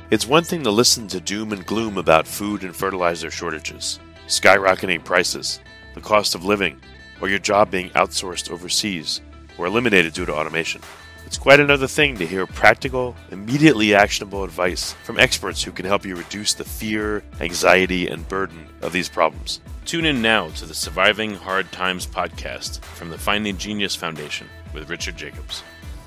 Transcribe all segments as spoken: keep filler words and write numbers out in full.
It's one thing to listen to doom and gloom about food and fertilizer shortages, skyrocketing prices, the cost of living, or your job being outsourced overseas or eliminated due to automation. It's quite another thing to hear practical, immediately actionable advice from experts who can help you reduce the fear, anxiety, and burden of these problems. Tune in now to the Surviving Hard Times podcast from the Finding Genius Foundation with Richard Jacobs.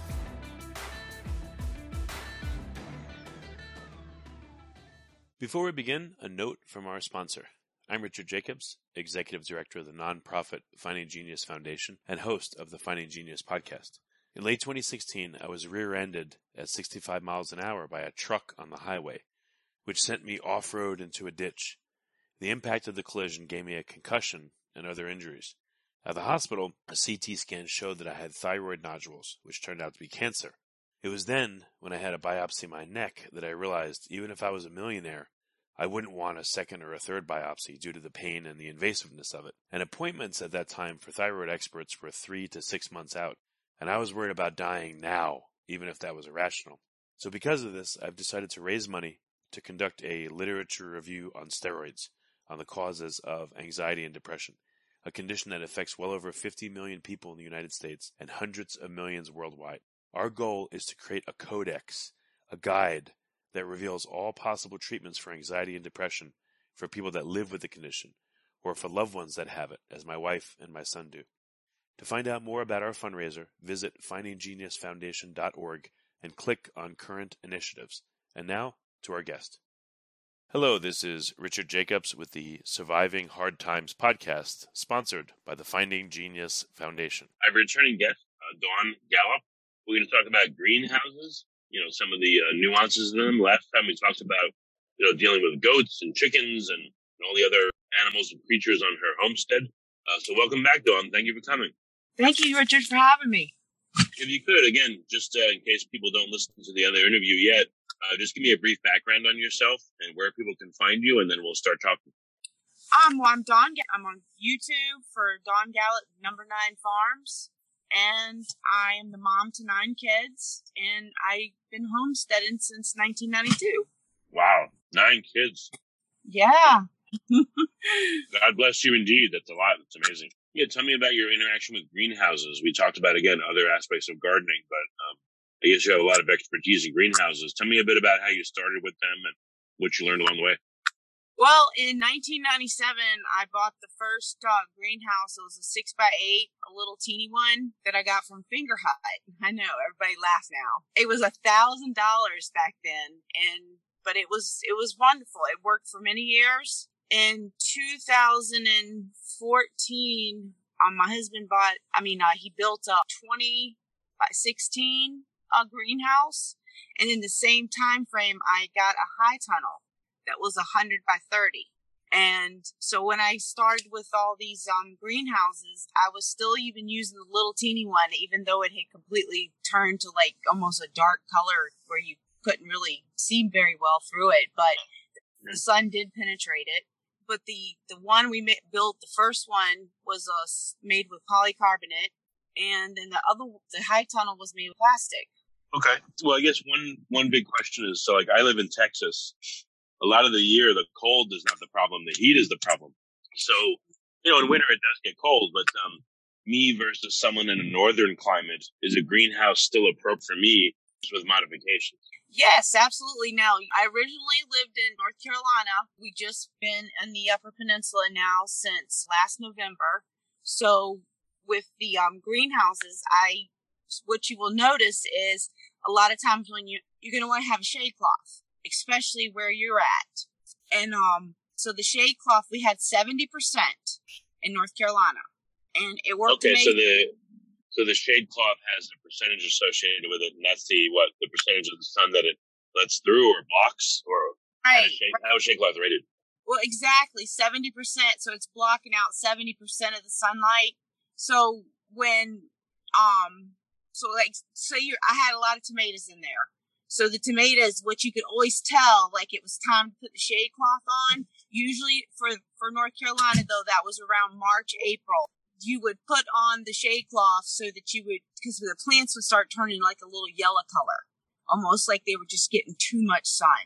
Before we begin, a note from our sponsor. I'm Richard Jacobs, Executive Director of the nonprofit Finding Genius Foundation and host of the Finding Genius podcast. In late twenty sixteen, I was rear-ended at sixty-five miles an hour by a truck on the highway, which sent me off-road into a ditch. The impact of the collision gave me a concussion and other injuries. At the hospital, a C T scan showed that I had thyroid nodules, which turned out to be cancer. It was then, when I had a biopsy of my neck, that I realized even if I was a millionaire, I wouldn't want a second or a third biopsy due to the pain and the invasiveness of it. And appointments at that time for thyroid experts were three to six months out, and I was worried about dying now, even if that was irrational. So because of this, I've decided to raise money to conduct a literature review on steroids, on the causes of anxiety and depression, a condition that affects well over fifty million people in the United States and hundreds of millions worldwide. Our goal is to create a codex, a guide that reveals all possible treatments for anxiety and depression for people that live with the condition, or for loved ones that have it, as my wife and my son do. To find out more about our fundraiser, visit finding genius foundation dot org and click on Current Initiatives. And now, to our guest. Hello, this is Richard Jacobs with the Surviving Hard Times podcast, sponsored by the Finding Genius Foundation. I have a returning guest, uh, Dawn Gallup. We're going to talk about greenhouses, you know, some of the uh, nuances in them. Last time we talked about, you know, dealing with goats and chickens and, and all the other animals and creatures on her homestead. Uh, so welcome back, Dawn. Thank you for coming. Thank you, Richard, for having me. If you could, again, just uh, in case people don't listen to the other interview yet, uh, just give me a brief background on yourself and where people can find you, and then we'll start talking. Um, well, I'm Dawn. I'm on YouTube for Dawn Gallup Number Nine Farms. And I am the mom to nine kids, and I've been homesteading since nineteen ninety-two. Wow, nine kids. Yeah. God bless you indeed. That's a lot. That's amazing. Yeah, tell me about your interaction with greenhouses. We talked about, again, other aspects of gardening, but um, I guess you have a lot of expertise in greenhouses. Tell me a bit about how you started with them and what you learned along the way. Well, in nineteen ninety-seven, I bought the first uh, greenhouse. It was a six by eight, a little teeny one that I got from Finger Hut. I know, everybody laughs now. It was a thousand dollars back then, and but it was it was wonderful. It worked for many years. In two thousand fourteen, um, my husband bought. I mean, uh, he built a twenty by sixteen uh, greenhouse, and in the same time frame, I got a high tunnel that was one hundred by thirty. And so when I started with all these um greenhouses, I was still even using the little teeny one, even though it had completely turned to like almost a dark color where you couldn't really see very well through it, but the sun did penetrate it. But the, the one we ma- built, the first one was uh, made with polycarbonate, and then the other, the high tunnel was made with plastic. Okay. Well, I guess one, one big question is, so like I live in Texas. A lot of the year, the cold is not the problem. The heat is the problem. So, you know, in winter it does get cold, but um, me versus someone in a northern climate, is a greenhouse still appropriate for me with modifications? Yes, absolutely. Now, I originally lived in North Carolina. We just been in the Upper Peninsula now since last November. So with the um, greenhouses, I what you will notice is a lot of times when you you're going to want to have a shade cloth, especially where you're at. And um, so the shade cloth, we had seventy percent in North Carolina. And it worked Okay, amazing. so the so the shade cloth has a percentage associated with it, and that's the, what, the percentage of the sun that it lets through or blocks? Or right. how is shade, how is shade cloth rated? Well, exactly, seventy percent. So it's blocking out seventy percent of the sunlight. So when, um, so like, so you I had a lot of tomatoes in there. So the tomatoes, what you could always tell, like it was time to put the shade cloth on. Usually for, for North Carolina, though, that was around March, April. You would put on the shade cloth so that you would, because the plants would start turning like a little yellow color, almost like they were just getting too much sun.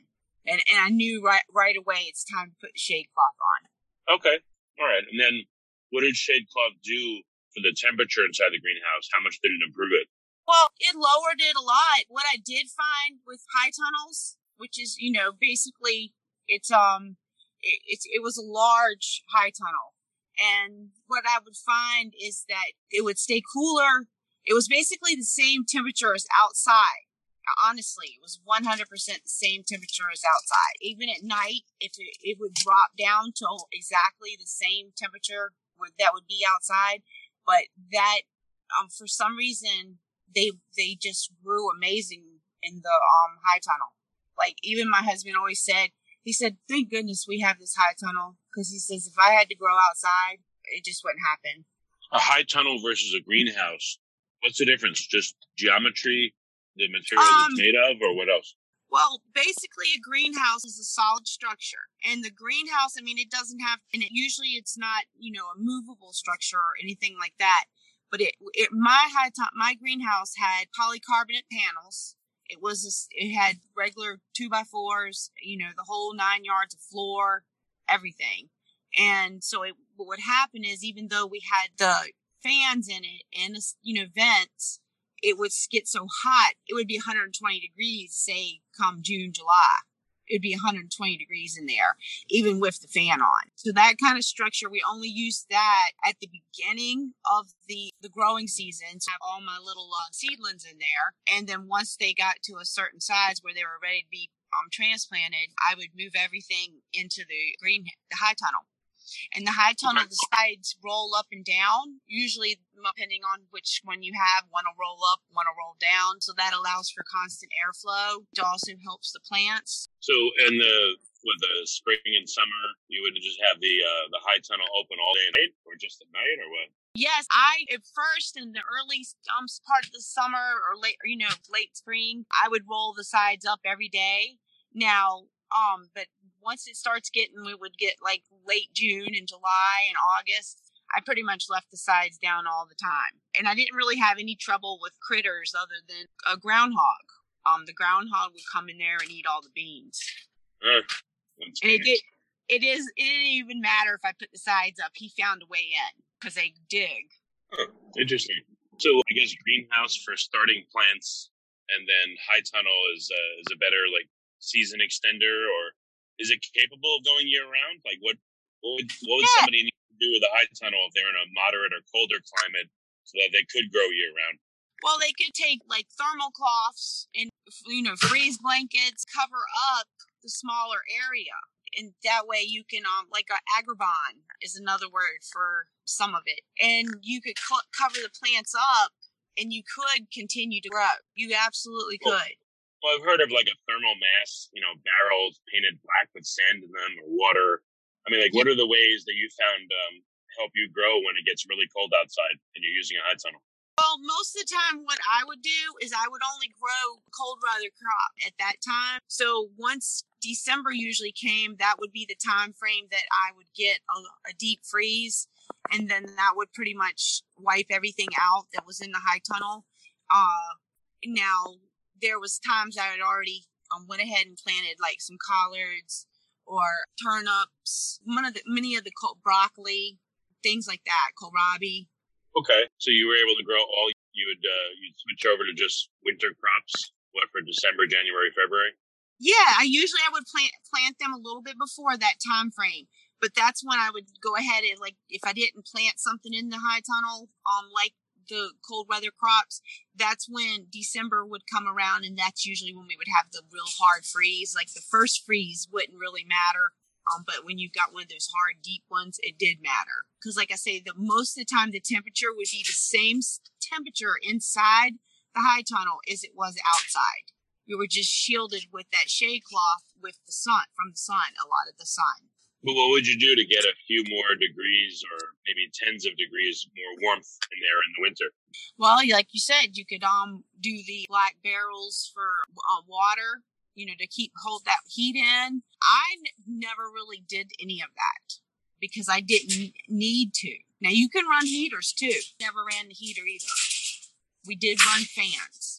And and I knew right right away it's time to put the shade cloth on. Okay. All right. And then what did shade cloth do for the temperature inside the greenhouse? How much did it improve it? Well, it lowered it a lot. What I did find with high tunnels, which is, you know, basically it's um it, it's it was a large high tunnel. And what I would find is that it would stay cooler. It was basically the same temperature as outside. Honestly, it was one hundred percent the same temperature as outside. Even at night, if it, it would drop down to exactly the same temperature that would be outside. But that, um, for some reason, they they just grew amazing in the um high tunnel. Like, even my husband always said, he said, thank goodness we have this high tunnel. Because he says, if I had to grow outside, it just wouldn't happen. A high tunnel versus a greenhouse, what's the difference? Just geometry? The material um, it's made of, or what else? Well, basically a greenhouse is a solid structure. And the greenhouse, I mean, it doesn't have, and it, usually it's not, you know, a movable structure or anything like that. But it, it my high top, my greenhouse had polycarbonate panels. It was, a, it had regular two by fours, you know, the whole nine yards of floor, everything. And so it, what would happen is, even though we had the fans in it and, you know, vents, it would get so hot, it would be one hundred twenty degrees, say, come June, July. It'd be one hundred twenty degrees in there, even with the fan on. So that kind of structure, we only used that at the beginning of the, the growing season to have all my little uh, seedlings in there. And then once they got to a certain size where they were ready to be um, transplanted, I would move everything into the green, the high tunnel. And the high tunnel, the sides roll up and down, usually depending on which one you have. One will roll up, one will roll down. So that allows for constant airflow. It also helps the plants. So in the with the spring and summer, you would just have the uh, the high tunnel open all day and night, or just at night, or what? Yes, I at first in the early um, part of the summer or late, or, you know, late spring, I would roll the sides up every day. Now, um, but once it starts getting, we would get like late June and July and August, I pretty much left the sides down all the time. And I didn't really have any trouble with critters other than a groundhog. Um, the groundhog would come in there and eat all the beans. Uh, and it, did, it is, it didn't even matter if I put the sides up. He found a way in because they dig. Oh, interesting. So I guess greenhouse for starting plants, and then high tunnel is uh, is a better like season extender, or is it capable of going year round? Like what what would, what would yeah. somebody need to do with a high tunnel if they're in a moderate or colder climate so that they could grow year round? Well, they could take like thermal cloths and, you know, freeze blankets, cover up the smaller area. And that way you can, um, like a agribon is another word for some of it. And you could cl- cover the plants up and you could continue to grow. You absolutely could. Well, well, I've heard of like a thermal mass, you know, barrels painted black with sand in them or water. I mean, like, what are the ways that you found um, help you grow when it gets really cold outside and you're using a high tunnel? Well, most of the time what I would do is I would only grow cold weather crop at that time. So once December usually came, that would be the time frame that I would get a, a deep freeze. And then that would pretty much wipe everything out that was in the high tunnel. Uh, now, there was times I had already um, went ahead and planted like some collards or turnips, one of the, many of the broccoli, things like that, kohlrabi. Okay, so you were able to grow all, you would uh, you'd switch over to just winter crops, what, for December, January, February? Yeah, I usually I would plant plant them a little bit before that time frame, but that's when I would go ahead and, like, if I didn't plant something in the high tunnel, um, like the cold weather crops, that's when December would come around, and that's usually when we would have the real hard freeze. Like the first freeze wouldn't really matter. Um, but when you've got one of those hard, deep ones, it did matter. Because like I say, the most of the time, the temperature would be the same temperature inside the high tunnel as it was outside. You were just shielded with that shade cloth with the sun, from the sun, a lot of the sun. But what would you do to get a few more degrees or maybe tens of degrees more warmth in there in the winter? Well, like you said, you could um do the black barrels for uh, water, you know, to keep, hold that heat in. I n- never really did any of that because I didn't need to. Now you can run heaters too. Never ran the heater either. We did run fans.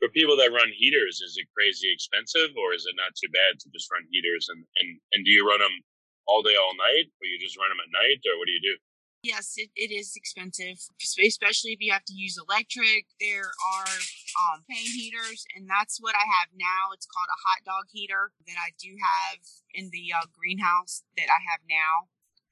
For people that run heaters, is it crazy expensive, or is it not too bad to just run heaters? And, and, and do you run them all day, all night, or you just run them at night, or what do you do? Yes, it, it is expensive, especially if you have to use electric. There are um, pane heaters, and that's what I have now. It's called a hot dog heater that I do have in the uh, greenhouse that I have now.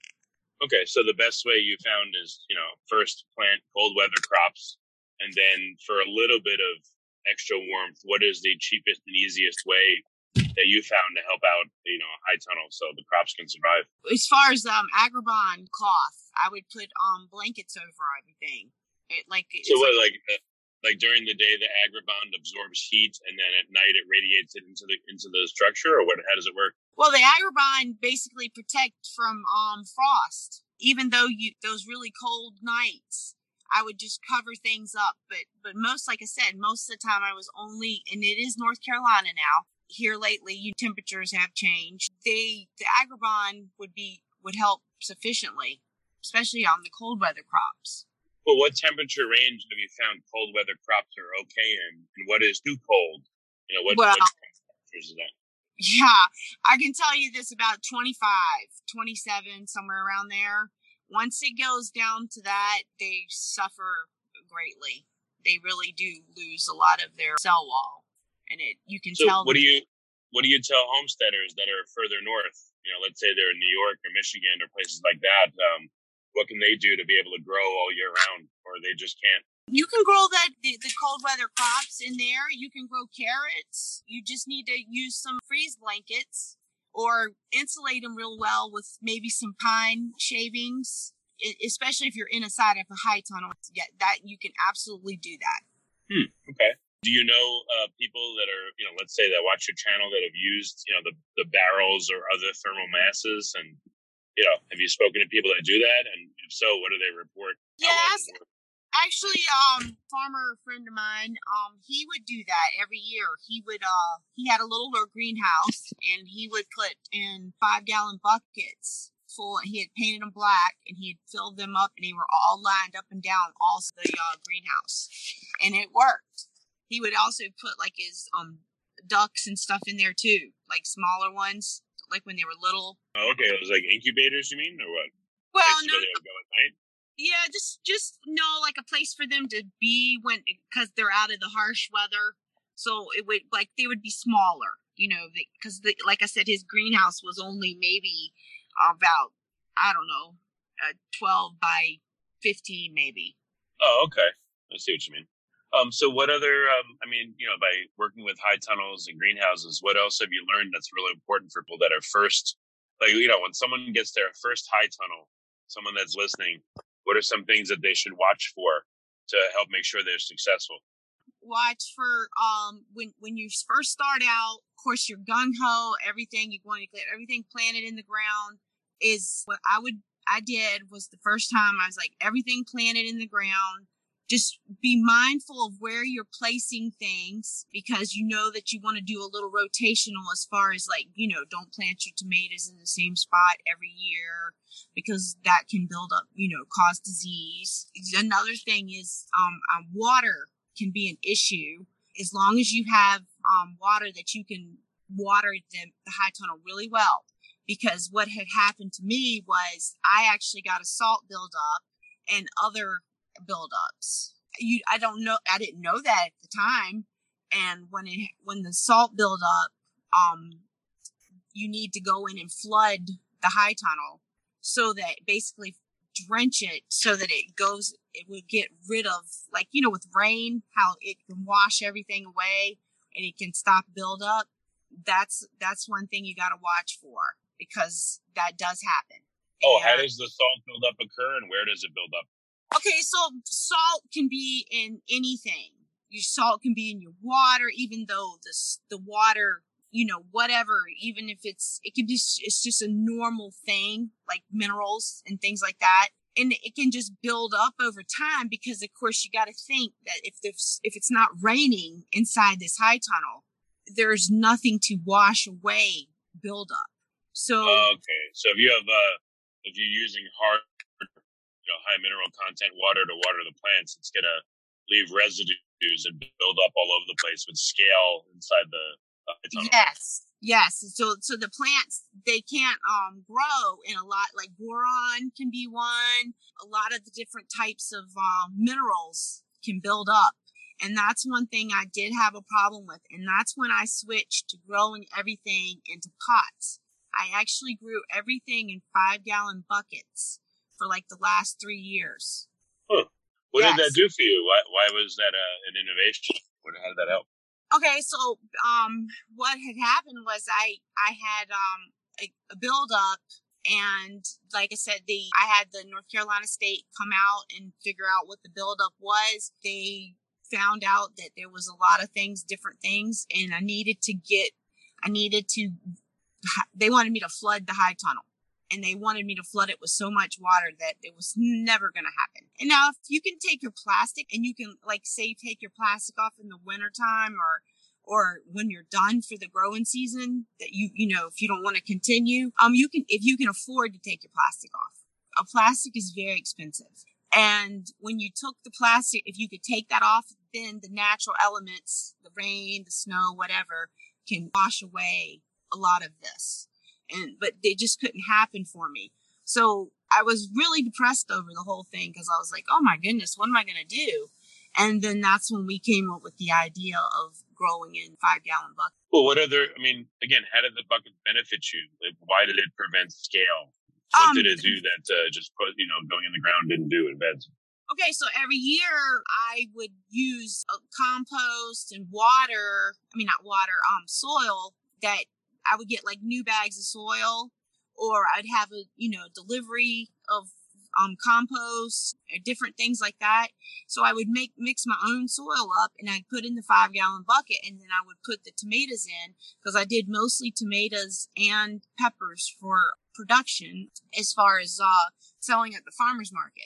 Okay, so the best way you found is, you know, first plant cold weather crops, and then for a little bit of extra warmth, what is the cheapest and easiest way that you found to help out, you know, high tunnel so the crops can survive? As far as um Agribon cloth, I would put um blankets over everything. It like it's so what like, like uh, like during the day the Agribon absorbs heat and then at night it radiates it into the into the structure, or what? How does it work? Well, the Agribon basically protect from um frost. Even though you those really cold nights, I would just cover things up. But but most, like I said, most of the time I was only, and it is North Carolina now. Here lately, you temperatures have changed. They the Agribon would be would help sufficiently, especially on the cold weather crops. Well, what temperature range have you found cold weather crops are okay in, and what is too cold? You know, what, well, what temperatures is that? Yeah, I can tell you this about twenty-five, twenty-seven, somewhere around there. Once it goes down to that, they suffer greatly. They really do lose a lot of their cell wall. And it, you can so tell. What do you, what do you tell homesteaders that are further north? You know, let's say they're in New York or Michigan or places like that. Um, what can they do to be able to grow all year round, or they just can't? You can grow that the, the cold weather crops in there. You can grow carrots. You just need to use some freeze blankets or insulate them real well with maybe some pine shavings, especially if you're inside of a high tunnel. Yeah, that you can absolutely do that. Hmm. Okay. Do you know uh, people that are, you know, let's say that watch your channel that have used, you know, the, the barrels or other thermal masses? And, you know, have you spoken to people that do that? And if so, what do they report? Yes. Actually, um, farmer friend of mine, um, he would do that every year. He would, uh, he had a little greenhouse and he would put in five gallon buckets full. He had painted them black and he had filled them up and they were all lined up and down all the uh, greenhouse, and it worked. He would also put like his um ducks and stuff in there too, like smaller ones, like when they were little. Oh, okay, it was like incubators, you mean, or what? Well, Places no. where they would go at night? Yeah, just just no, like a place for them to be when, because they're out of the harsh weather. So it would, like, they would be smaller, you know, because like I said, his greenhouse was only maybe about, I don't know, uh, twelve by fifteen maybe. Oh, okay. I see what you mean. Um, so what other, um, I mean, you know, by working with high tunnels and greenhouses, what else have you learned that's really important for people that are first, like, you know, when someone gets their first high tunnel, someone that's listening, what are some things that they should watch for to help make sure they're successful? Watch for, um, when, when you first start out, of course, you're gung-ho, everything, you want to get everything planted in the ground. Is what I would, I did was the first time I was like, everything planted in the ground. Just be mindful of where you're placing things, because you know that you want to do a little rotational as far as, like, you know, don't plant your tomatoes in the same spot every year, because that can build up, you know, cause disease. Another thing is um, um water can be an issue. As long as you have um water that you can water the, the high tunnel really well. Because what had happened to me was I actually got a salt buildup and other buildups. You, I don't know. I didn't know that at the time. And when it, when the salt buildup, um, you need to go in and flood the high tunnel so that basically drench it so that it goes, it would get rid of, like, you know, with rain, how it can wash everything away and it can stop buildup. That's, that's one thing you got to watch for, because that does happen. Oh, and, how does the salt buildup occur, and where does it build up? Okay, so salt can be in anything. Your salt can be in your water, even though the the water, you know, whatever, even if it's, it can be, it's just a normal thing, like minerals and things like that. And it can just build up over time, because of course you got to think that if there's, if it's not raining inside this high tunnel, there's nothing to wash away buildup. So, okay. So if you have, uh, if you're using hard, you know, high mineral content water to water the plants, it's gonna leave residues and build up all over the place with scale inside the uh, tunnel. Yes. Yes. So so the plants, they can't um grow in a lot, like boron can be one. A lot of the different types of um, minerals can build up. And that's one thing I did have a problem with. And that's when I switched to growing everything into pots. I actually grew everything in five gallon buckets for like the last three years. Huh. What Yes. did that do for you? Why, why was that uh, an innovation? What, how did that help? Okay, so um, what had happened was I I had um a, a build up, and like I said, the I had the North Carolina State come out and figure out what the build up was. They found out that there was a lot of things, different things, and I needed to get, I needed to. They wanted me to flood the high tunnel. And they wanted me to flood it with so much water that it was never going to happen. And now if you can take your plastic and you can, like, say, take your plastic off in the wintertime or or when you're done for the growing season, that you, you know, if you don't want to continue, um, you can, if you can afford to take your plastic off. A plastic is very expensive. And when you took the plastic, if you could take that off, then the natural elements, the rain, the snow, whatever, can wash away a lot of this. And, but they just couldn't happen for me. So I was really depressed over the whole thing because I was like, oh my goodness, what am I going to do? And then that's when we came up with the idea of growing in five gallon buckets. Well, what other, I mean, again, how did the bucket benefit you? Like, why did it prevent scale? What Um, did it do that uh, just put, you know, going in the ground didn't do in beds? Okay, so every year I would use uh, compost and water, I mean, not water, um, soil that I would get like new bags of soil, or I'd have a, you know, delivery of um, compost, or different things like that. So I would make, mix my own soil up and I'd put in the five gallon bucket, and then I would put the tomatoes in because I did mostly tomatoes and peppers for production as far as uh, selling at the farmer's market.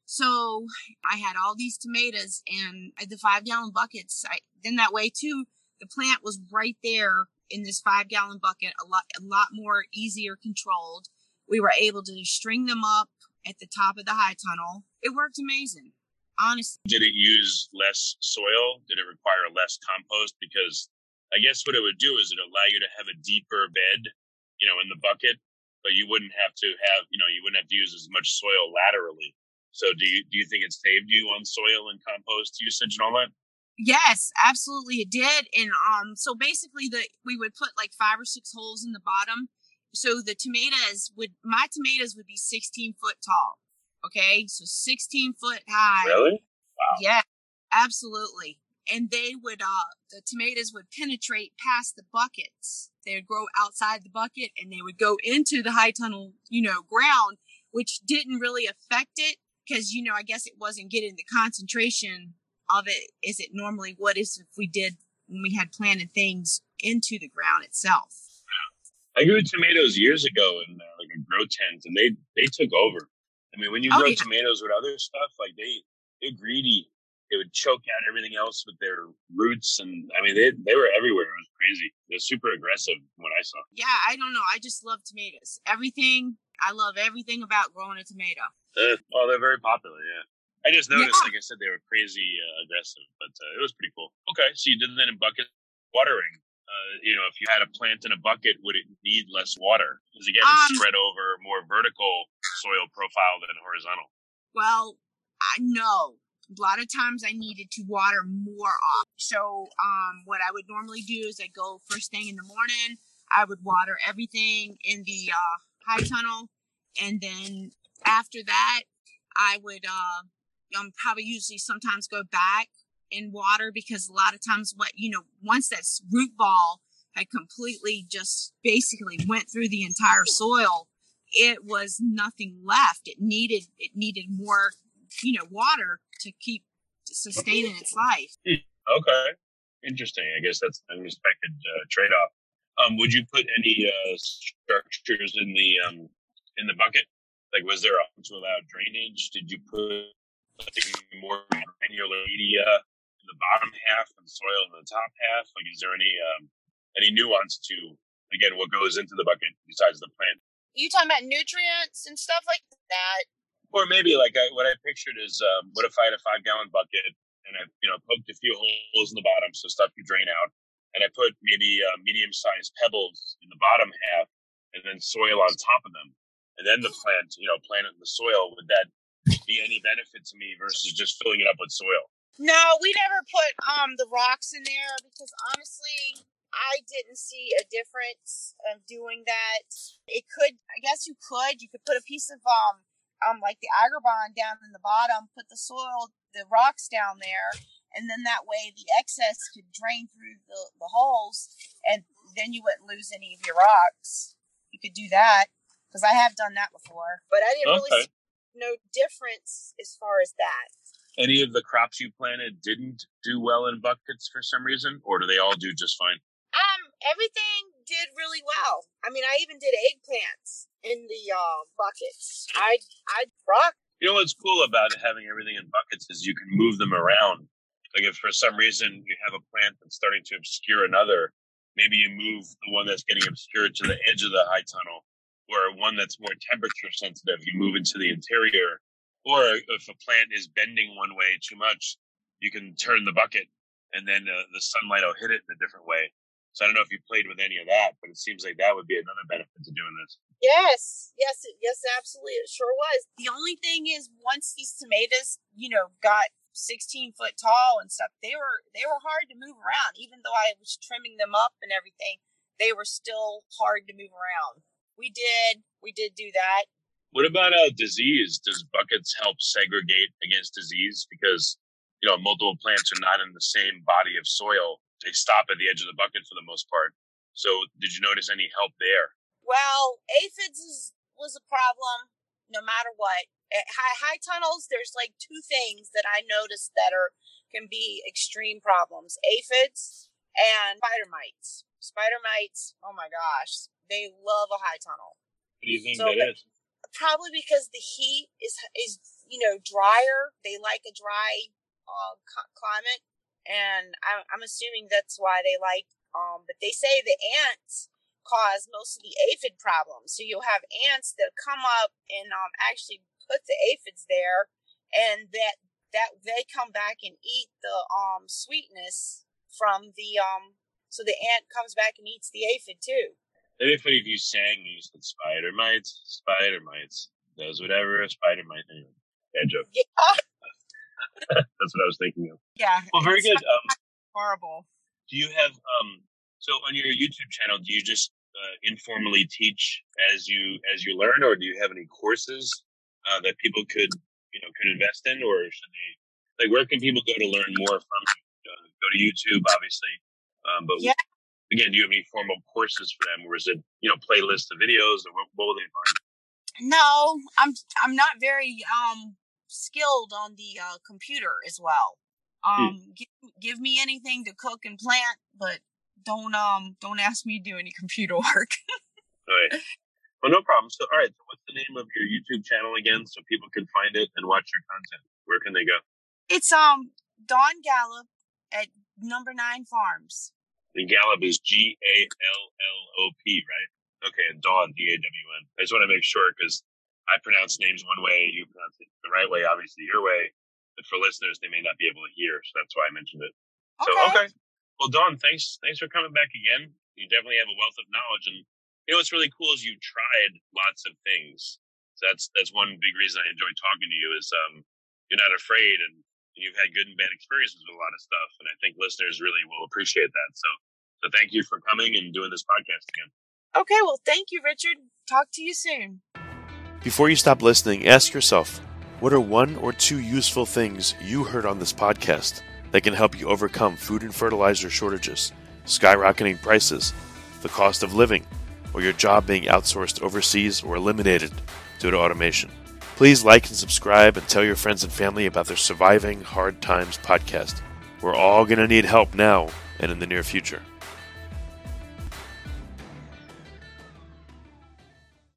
So I had all these tomatoes and the five gallon buckets. I, then that way too, the plant was right there in this five gallon bucket, a lot, a lot more easier controlled. We were able to string them up at the top of the high tunnel. It worked amazing, honestly. Did it use less soil? Did it require less compost? Because I guess what it would do is it allow you to have a deeper bed, you know, in the bucket, but you wouldn't have to have, you know, you wouldn't have to use as much soil laterally. So do you, do you think it saved you on soil and compost usage and all that? Yes, absolutely it did. And um, so basically the we would put like five or six holes in the bottom. So the tomatoes would, my tomatoes would be sixteen foot tall. Okay, so sixteen foot high. Really? Wow. Yeah, absolutely. And they would, uh, the tomatoes would penetrate past the buckets. They would grow outside the bucket and they would go into the high tunnel, you know, ground, which didn't really affect it because, you know, I guess it wasn't getting the concentration of it as it normally would as if we did when we had planted things into the ground itself. I grew tomatoes years ago in uh, like a grow tent, and they they took over. I mean, when you Oh, grow yeah. tomatoes with other stuff, like they they're greedy. They would choke out everything else with their roots, and I mean, they they were everywhere. It was crazy. They're super aggressive. From what I saw. Yeah, I don't know. I just love tomatoes. Everything. I love everything about growing a tomato. Uh, well, they're very popular. Yeah. I just noticed, Yeah. like I said, they were crazy uh, aggressive, but uh, it was pretty cool. Okay, so you did that in bucket watering. Uh, you know, if you had a plant in a bucket, would it need less water? Because again, it's Um, spread over more vertical soil profile than horizontal. Well, I know a lot of times I needed to water more off. So, um, what I would normally do is I go first thing in the morning. I would water everything in the uh, high tunnel, and then after that, I would uh, um probably usually sometimes go back in water because a lot of times what you know once that root ball had completely just basically went through the entire soil, it was nothing left. It needed it needed more you know water to keep sustaining its life. Okay, interesting. I guess that's an unexpected uh, trade-off. Um, would you put any uh, structures in the um in the bucket? Like, was there a to allow drainage? Did you put like, more granular media in the bottom half and soil in the top half? Like, is there any um, any nuance to, again, what goes into the bucket besides the plant? You talking about nutrients and stuff like that? Or maybe like I, what I pictured is, um, what if I had a five gallon bucket and I, you know, poked a few holes in the bottom so stuff could drain out. And I put maybe uh, medium-sized pebbles in the bottom half, and then soil on top of them, and then the plant, you know, plant it in the soil. Would that be any benefit to me versus just filling it up with soil? No, we never put um the rocks in there because honestly, I didn't see a difference of doing that. It could, I guess you could, you could put a piece of um um like the Agribon down in the bottom, put the soil, the rocks down there. And then that way the excess could drain through the, the holes, and then you wouldn't lose any of your rocks. You could do that, because I have done that before. But I didn't okay. really see no difference as far as that. Any of the crops you planted didn't do well in buckets for some reason, or do they all do just fine? Um, everything did really well. I mean, I even did eggplants in the uh, buckets. I I rock. You know what's cool about having everything in buckets is you can move them around. Like if for some reason you have a plant that's starting to obscure another, maybe you move the one that's getting obscured to the edge of the high tunnel, or one that's more temperature sensitive, you move into the interior. Or if a plant is bending one way too much, you can turn the bucket and then uh, the sunlight will hit it in a different way. So I don't know if you played with any of that, but it seems like that would be another benefit to doing this. Yes, yes, yes, absolutely. It sure was. The only thing is once these tomatoes, you know, got sixteen foot tall and stuff, they were they were hard to move around. Even though I was trimming them up and everything, they were still hard to move around. We did we did do that. What about uh, disease? Does buckets help segregate against disease? Because, you know, multiple plants are not in the same body of soil. They stop at the edge of the bucket for the most part. So did you notice any help there? Well, aphids is, was a problem no matter what. At high, high tunnels, there's like two things that I noticed that are can be extreme problems. Aphids and spider mites. Spider mites, oh my gosh, they love a high tunnel. What do you think so that is? Probably because the heat is, is you know, drier. They like a dry uh, climate. And I'm, I'm assuming that's why they like, um, but they say the ants cause most of the aphid problems. So you'll have ants that come up and um, actually put the aphids there, and that that they come back and eat the um sweetness from the um. So the ant comes back and eats the aphid too. It'd be funny if you sang and you said spider mites, spider mites, does whatever a spider might. Anyway, bad joke. Yeah. That's what I was thinking of. Yeah. Well, very good. Um, horrible. Do you have um? So on your YouTube channel, do you just uh, informally teach as you as you learn, or do you have any courses uh, that people could you know could invest in, or should they like where can people go to learn more from you? Uh, go to YouTube, obviously. Um, but yeah. Again, do you have any formal courses for them, or is it you know playlists of videos, or what, what will they find? No, I'm I'm not very um skilled on the uh, computer as well. Um, hmm. give, give me anything to cook and plant, but don't um don't ask me to do any computer work. All right. Well, no problem. So, all right. So, what's the name of your YouTube channel again, so people can find it and watch your content? Where can they go? It's um Dawn Gallup at Number Nine Farms. And Gallup is G A L L O P, right? Okay, and Dawn, D A W N. I just want to make sure because I pronounce names one way, you pronounce it the right way, obviously your way. But for listeners, they may not be able to hear, so that's why I mentioned it. Okay. So, okay. Well, Dawn, thanks thanks for coming back again. You definitely have a wealth of knowledge. And, you know, what's really cool is you tried lots of things. So that's that's one big reason I enjoy talking to you is um, you're not afraid and you've had good and bad experiences with a lot of stuff. And I think listeners really will appreciate that. So, so thank you for coming and doing this podcast again. Okay, well, thank you, Richard. Talk to you soon. Before you stop listening, ask yourself, what are one or two useful things you heard on this podcast that can help you overcome food and fertilizer shortages, skyrocketing prices, the cost of living, or your job being outsourced overseas or eliminated due to automation? Please like and subscribe and tell your friends and family about their Surviving Hard Times podcast. We're all going to need help now and in the near future.